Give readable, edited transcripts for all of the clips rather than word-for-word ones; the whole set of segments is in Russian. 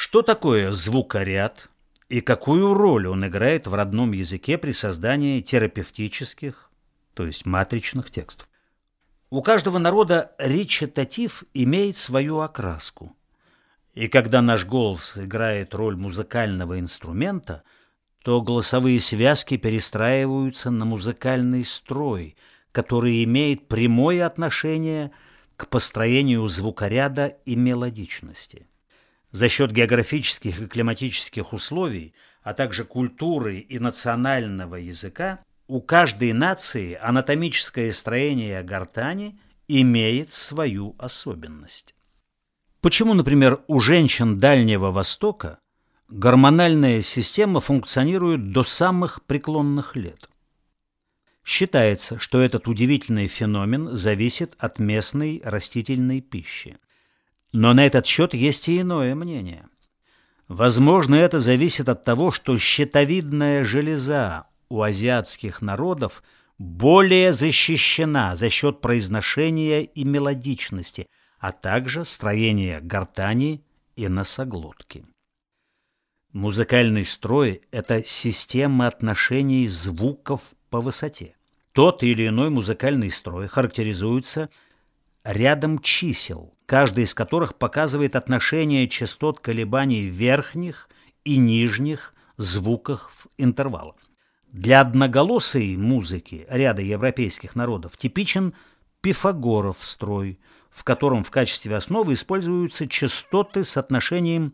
Что такое звукоряд и какую роль он играет в родном языке при создании терапевтических, то есть матричных текстов? У каждого народа речитатив имеет свою окраску. И когда наш голос играет роль музыкального инструмента, то голосовые связки перестраиваются на музыкальный строй, который имеет прямое отношение к построению звукоряда и мелодичности. За счет географических и климатических условий, а также культуры и национального языка, у каждой нации анатомическое строение гортани имеет свою особенность. Почему, например, у женщин Дальнего Востока гормональная система функционирует до самых преклонных лет? Считается, что этот удивительный феномен зависит от местной растительной пищи. Но на этот счет есть и иное мнение. Возможно, это зависит от того, что щитовидная железа у азиатских народов более защищена за счет произношения и мелодичности, а также строения гортани и носоглотки. Музыкальный строй – это система отношений звуков по высоте. Тот или иной музыкальный строй характеризуется рядом чисел, каждый из которых показывает отношение частот колебаний верхних и нижних звуков интервала. Для одноголосой музыки ряда европейских народов типичен Пифагоров строй, в котором в качестве основы используются частоты с отношением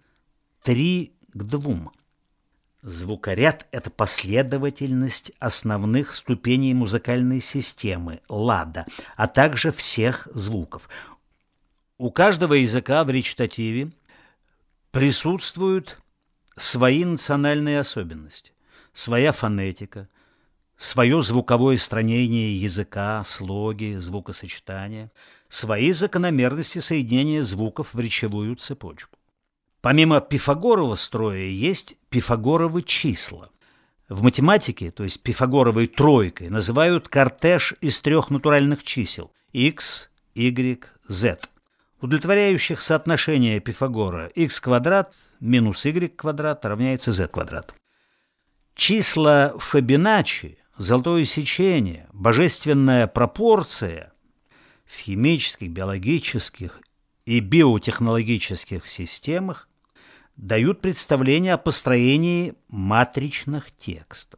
3:2. Звукоряд – это последовательность основных ступеней музыкальной системы лада, а также всех звуков. У каждого языка в речитативе присутствуют свои национальные особенности, своя фонетика, свое звуковое строение языка, слоги, звукосочетания, свои закономерности соединения звуков в речевую цепочку. Помимо Пифагорова строя есть Пифагоровы числа. В математике, то есть Пифагоровой тройкой, называют кортеж из трех натуральных чисел x, y, z, удовлетворяющих соотношение Пифагора x квадрат минус y квадрат равняется z квадрат. Числа Фибоначчи, золотое сечение, божественная пропорция в химических, биологических и биотехнологических системах дают представление о построении матричных текстов.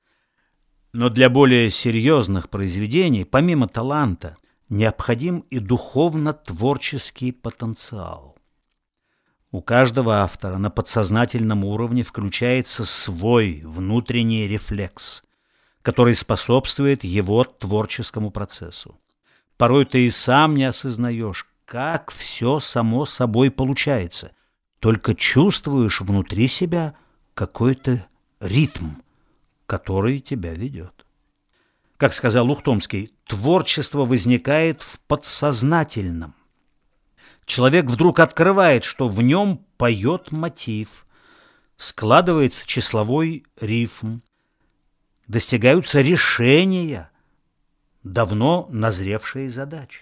Но для более серьезных произведений, помимо таланта, необходим и духовно-творческий потенциал. У каждого автора на подсознательном уровне включается свой внутренний рефлекс, который способствует его творческому процессу. Порой ты и сам не осознаешь, как все само собой получается, только чувствуешь внутри себя какой-то ритм, который тебя ведет. Как сказал Ухтомский, творчество возникает в подсознательном. Человек вдруг открывает, что в нем поет мотив, складывается числовой рифм, достигаются решения давно назревшей задачи.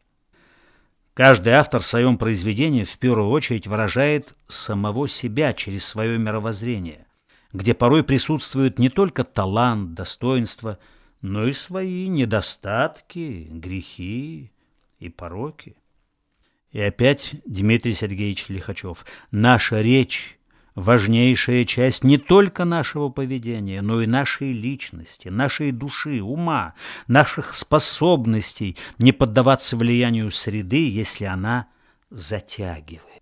Каждый автор в своем произведении в первую очередь выражает самого себя через свое мировоззрение, где порой присутствует не только талант, достоинство, но и свои недостатки, грехи и пороки. И опять Дмитрий Сергеевич Лихачев. Наша речь – важнейшая часть не только нашего поведения, но и нашей личности, нашей души, ума, наших способностей не поддаваться влиянию среды, если она затягивает.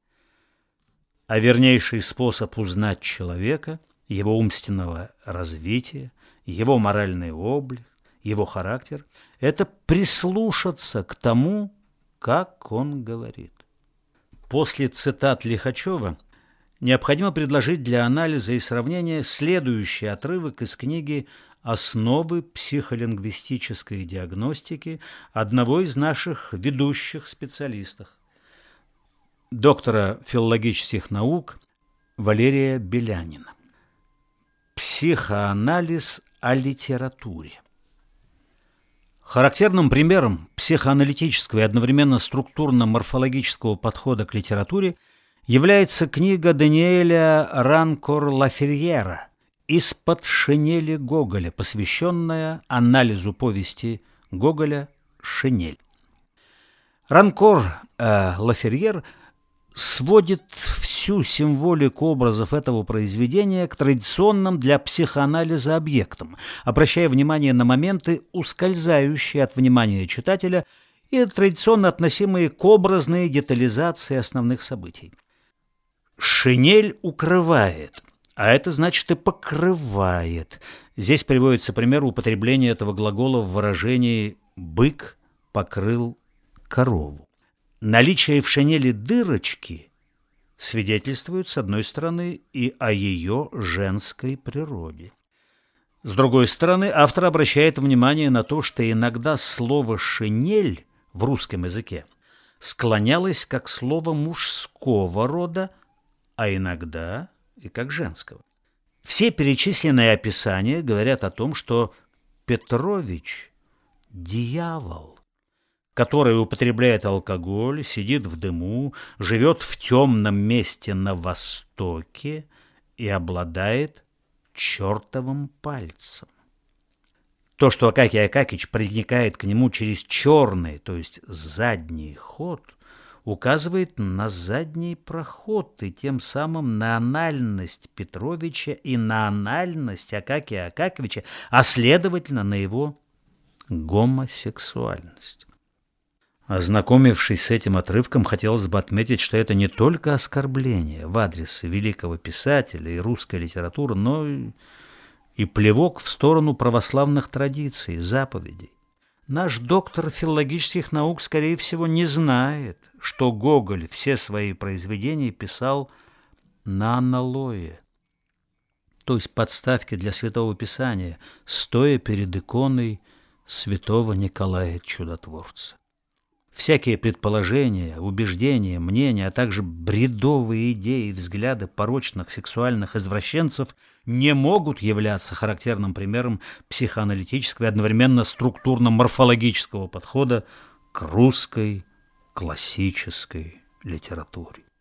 А вернейший способ узнать человека, его умственного развития, его моральный облик, его характер – это прислушаться к тому, как он говорит. После цитат Лихачева необходимо предложить для анализа и сравнения следующий отрывок из книги «Основы психолингвистической диагностики» одного из наших ведущих специалистов, доктора филологических наук Валерия Белянина. Психоанализ о литературе. Характерным примером психоаналитического и одновременно структурно-морфологического подхода к литературе является книга Даниэля Ранкор-Лаферьера «Из-под шинели Гоголя», посвященная анализу повести Гоголя «Шинель». Ранкор-Лаферьер сводит всю символику образов этого произведения к традиционным для психоанализа объектам, обращая внимание на моменты, ускользающие от внимания читателя и традиционно относимые к образной детализации основных событий. Шинель укрывает, а это значит и покрывает. Здесь приводится пример употребления этого глагола в выражении «бык покрыл корову». Наличие в шинели дырочки свидетельствует, с одной стороны, и о ее женской природе. С другой стороны, автор обращает внимание на то, что иногда слово «шинель» в русском языке склонялось как слово мужского рода, а иногда и как женского. Все перечисленные описания говорят о том, что Петрович – дьявол, который употребляет алкоголь, сидит в дыму, живет в темном месте на востоке и обладает чертовым пальцем. То, что Акакий Акакич проникает к нему через черный, то есть задний ход, указывает на задний проход и тем самым на анальность Петровича и на анальность Акакия Акакевича, а следовательно на его гомосексуальность. Ознакомившись с этим отрывком, хотелось бы отметить, что это не только оскорбление в адрес великого писателя и русской литературы, но и плевок в сторону православных традиций, заповедей. Наш доктор филологических наук, скорее всего, не знает, что Гоголь все свои произведения писал на аналое, то есть подставки для Святого Писания, стоя перед иконой святого Николая Чудотворца. Всякие предположения, убеждения, мнения, а также бредовые идеи и взгляды порочных сексуальных извращенцев не могут являться характерным примером психоаналитического и одновременно структурно-морфологического подхода к русской классической литературе.